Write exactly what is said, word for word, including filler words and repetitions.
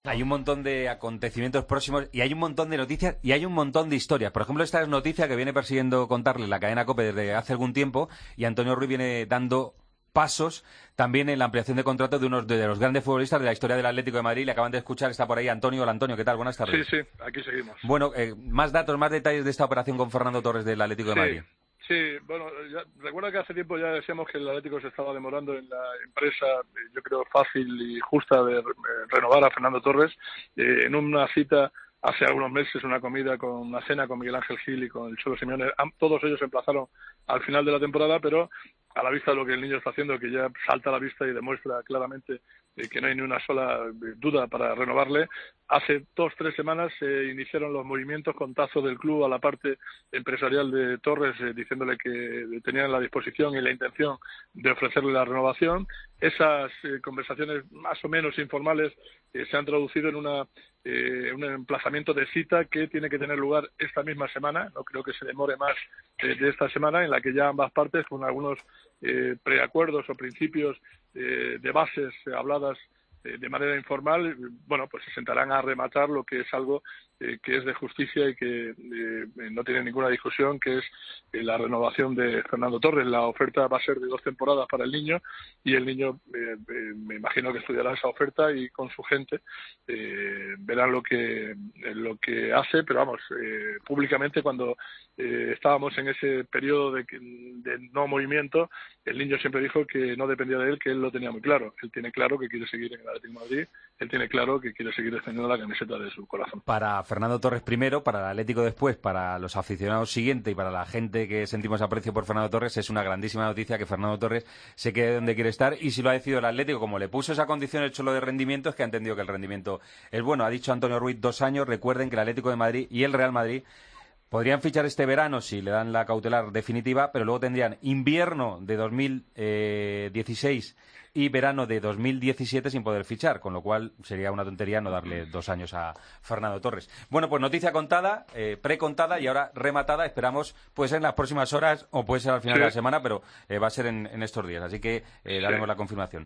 Hay un montón de acontecimientos próximos y hay un montón de noticias y hay un montón de historias. Por ejemplo, esta es noticia que viene persiguiendo contarles la cadena COPE desde hace algún tiempo y Antonio Ruiz viene dando pasos también en la ampliación de contrato de uno de los grandes futbolistas de la historia del Atlético de Madrid. Le acaban de escuchar, está por ahí Antonio. Hola Antonio, ¿qué tal? Buenas Sí, tardes. sí, aquí seguimos. Bueno, eh, más datos, más detalles de esta operación con Fernando Torres del Atlético de Sí, Madrid. sí, bueno, ya, recuerda que hace tiempo ya decíamos que el Atlético se estaba demorando en la empresa, eh, yo creo fácil y justa de eh, renovar a Fernando Torres, eh, en una cita hace algunos meses, una comida con una cena con Miguel Ángel Gil y con el Cholo Simeone. Todos ellos se emplazaron al final de la temporada, pero a la vista de lo que el niño está haciendo, que ya salta a la vista y demuestra claramente eh, que no hay ni una sola eh, duda para renovarle, hace dos, tres semanas se eh, iniciaron los movimientos con tazo del club a la parte empresarial de Torres, eh, diciéndole que tenían la disposición y la intención de ofrecerle la renovación. Esas eh, conversaciones más o menos informales eh, se han traducido en una eh, un emplazamiento de cita que tiene que tener lugar esta misma semana, no creo que se demore más eh, de esta semana, en la que ya ambas partes, con algunos eh, preacuerdos o principios eh, de bases eh, habladas eh, de manera informal, bueno, pues se sentarán a rematar lo que es algo eh, que es de justicia y que eh, no tiene ninguna discusión, que es eh, la renovación de Fernando Torres. La oferta va a ser de dos temporadas para el niño y el niño eh, eh, me imagino que estudiará esa oferta y con su gente eh, verán lo que lo que hace, pero vamos, eh, públicamente cuando eh, estábamos en ese periodo de, de no movimiento, el niño siempre dijo que no dependía de él, que él lo tenía muy claro. Él tiene claro que quiere seguir en el Atlético de Madrid, él tiene claro que quiere seguir defendiendo la camiseta de su corazón. Para Fernando Torres primero, para el Atlético después, para los aficionados siguiente y para la gente que sentimos aprecio por Fernando Torres, es una grandísima noticia que Fernando Torres se quede donde quiere estar, y si lo ha decidido el Atlético, como le puso esa condición el Cholo de rendimiento, es que ha entendido que el rendimiento es bueno. Ha dicho Antonio Ruiz, dos años. Recuerden que el Atlético de Madrid y el Real Madrid podrían fichar este verano si le dan la cautelar definitiva, pero luego tendrían invierno de dos mil dieciséis y verano de dos mil diecisiete sin poder fichar, con lo cual sería una tontería no darle dos años a Fernando Torres. Bueno, pues noticia contada, eh, precontada y ahora rematada. Esperamos, puede ser en las próximas horas o puede ser al final Sí. de la semana, pero eh, va a ser en, en estos días, así que eh, daremos Sí. la confirmación.